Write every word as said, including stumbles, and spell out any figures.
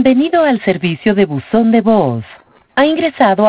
Bienvenido al servicio de buzón de voz. Ha ingresado